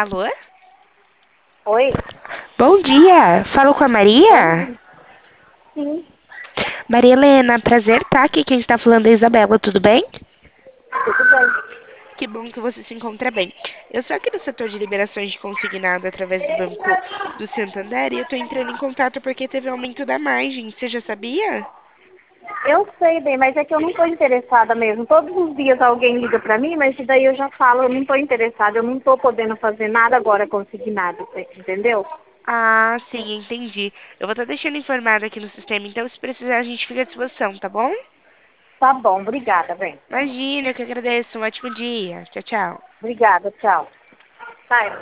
Alô? Oi? Bom dia, falo com a Bom Maria? dia. Sim, Maria Helena, prazer, tá? Aqui quem está falando é a Isabela, tudo bem? tudo bem. Que bom que você se encontra bem. Eu sou aqui do setor de liberações de consignado através do Banco do Santander e eu tô entrando em contato porque teve aumento da margem, você já sabia? Eu sei bem, mas é que eu não estou interessada mesmo. Todos os dias alguém liga para mim, mas daí eu já falo, eu não estou interessada, eu não estou podendo fazer nada agora consignado, entendeu? Ah, sim, entendi. Eu vou estar deixando informado aqui no sistema, então se precisar a gente fica à disposição, tá bom? Tá bom, obrigada, bem. Imagina, eu que agradeço. Um ótimo dia. Tchau, tchau. Obrigada, tchau. Sai.